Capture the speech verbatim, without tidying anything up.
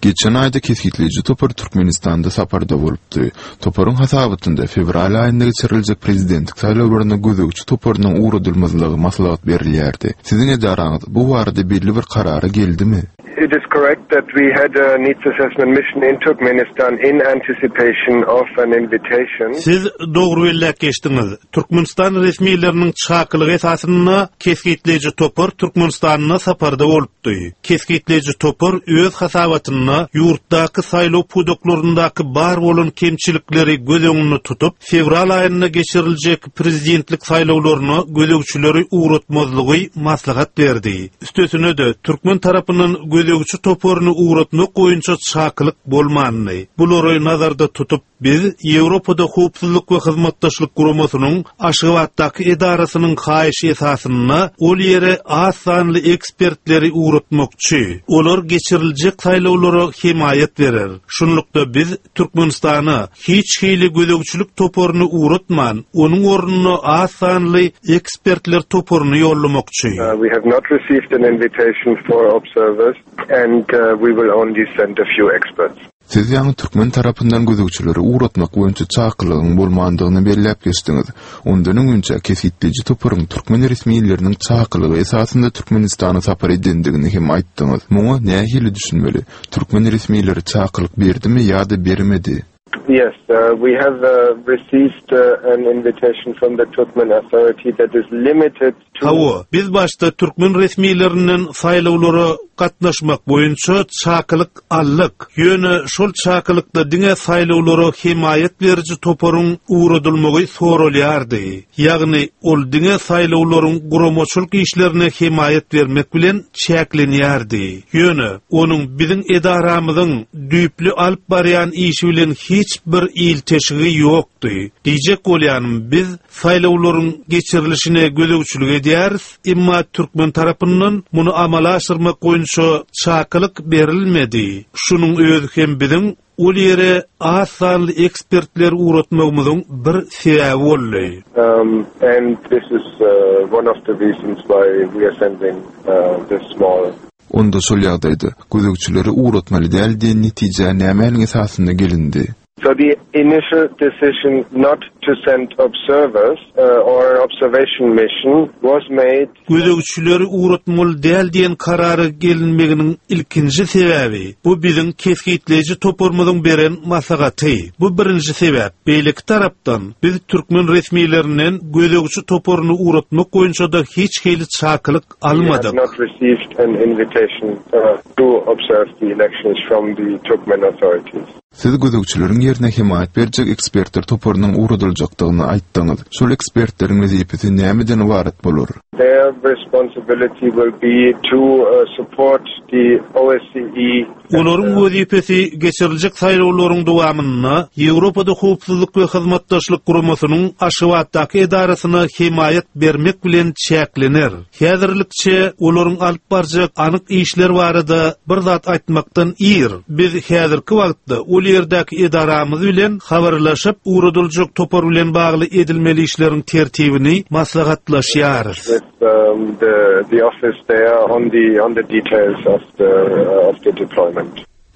Geçen ayda kesgitleyici topar Türkmenistan'da saparda bolupdy. Toparın hasabatında fevral ayında geçirilecek prezidentlik saýlawlaryna gözegçi toparının uğradylmazlygy maslahat berilýärdi. Sizin edaranız bu barada belli bir karara geldimi? It is correct that we had a needs assessment mission in Turkmenistan in anticipation of an invitation. Siz dogry bellek geçdiňiz. Türkmenistan resmiýetleriniň çakylygy esasyna kesgitleyici topar Türkmenistanyna saparda bolupdy. Kesgitleyici topar öz hasabatyny ýurtdaky saýlaw pudoklaryndaki bar bolan kemçilikleri göz öňünde tutup, fevral aýynda geçiriljek prezidentlik saýlawlaryny gözegçileri uğratmazlygy maslahat berdi. Üstesine de Türkmen tarapynyň gözegçi toparyny uğratmak goýunça çakylyk bolmanyny bulary nazarda tutup biz Ýewropada howpsuzlyk we hyzmatdaşlyk guramasynyň Aşgabatdaky edarasynyň haýyşy esasyna ol ýere az sanly ekspertleri uğratmakçy. Olar geçiriljek saýlawlara himayet berer. Şunlukda biz Türkmenistany hiç hili gözegçilik toparyny uğratman, onuň ornuny az sanly ekspertler toparyny ýollamakçy. Uh, we have not received an invitation for observers and uh, we will only send a few experts. Siz ýa-ni Türkmen tarapyndan gözegçileri uğratmak boýunça çakylygyň bolmandygyny belläp geçdiňiz. Ondan öňünçe kesgitleyici toparyň Türkmen resmiýetleriniň çakylygy esasynda Türkmenistana sapar edendigini hem aýtdyňyz. Muňa nähili düşünmeli? Türkmen resmiýetleri çakylyk berdimi ýa-da bermedi? Yes, uh, we have uh, received uh, an invitation from the Turkmen authority that is limited to... Hawa, biz başta Türkmen resmiýetleriniň saýlawlara gatnaşmak boýunça çakylyk allyk. Ýöne şol çakylykda diňe saýlawlara himayet beriji toparyň uğradylmagy sorulýardy. Ýagny ol diňe saýlawlaryň guramaçylyk işlerine himayet bermek bilen çäklenýärdi. Ýöne onuň biziň edaramyzyň düýpli alyp barýan işi bilen hiç bir ilteşigi ýokdy. Diýjek bolýanym biz saýlawlaryň geçirilişine gözegçilik edýäris, imma Türkmen tarapyndan muny amala aşyrmak goýunça çakylyk berilmedi. Şunuň özü hem biziň ol ýere az sanly ekspertler uğratmagymyzyň bir sebäbi boldy. Um, and this is uh, one of the reasons why we are sending uh, this small... Onda şol ýagdaýda gözegçileri uğratmaly däl diýen netije nämäniň esasynda gelindi? So the initial decision not to send observers uh, or observation mission was made. Gözegçileri uğratmaly däl diýen karary gelinmeginiň ilkinji sebäbi bu biziň kesgitleyici toparmyzyň beren maslahaty. Bu birinji sebäp. Beýleki tarapdan biz Türkmen resmiýetleriniň gözegçi toparyny uğratmak goýunça da hiç hili çakylyk almadyk. We have not received an invitation uh, to observe the elections from the Turkmen authorities. Siz gözegçileriň ýerine himayet berjek ekspertler toparynyň uğradyljakdygyny aýtdyňyz. Şol ekspertleriň wezipesi nämeden ibaret bolar? Their responsibility will be to uh, support the O S C E. Olaryň wezipesi geçiriljek saýlawlaryň dowamyna Ýewropada howpsuzlyk we hyzmatdaşlyk guramasynyň Aşgabatdaky edarasyna himayet bermek bilen çäklener. Häzirlikçe olaryň alyp barjak anyk işler barada bir zat aýtmakdan ýer. Biz häzirki wagtda ol ýerdäki edaramyz bilen habarlaşyp uğradyljak topar bilen bagly edilmeli işleriň tertibini maslahatlaşýarys. Um, the the office there on the on the details of the uh, of the deployment.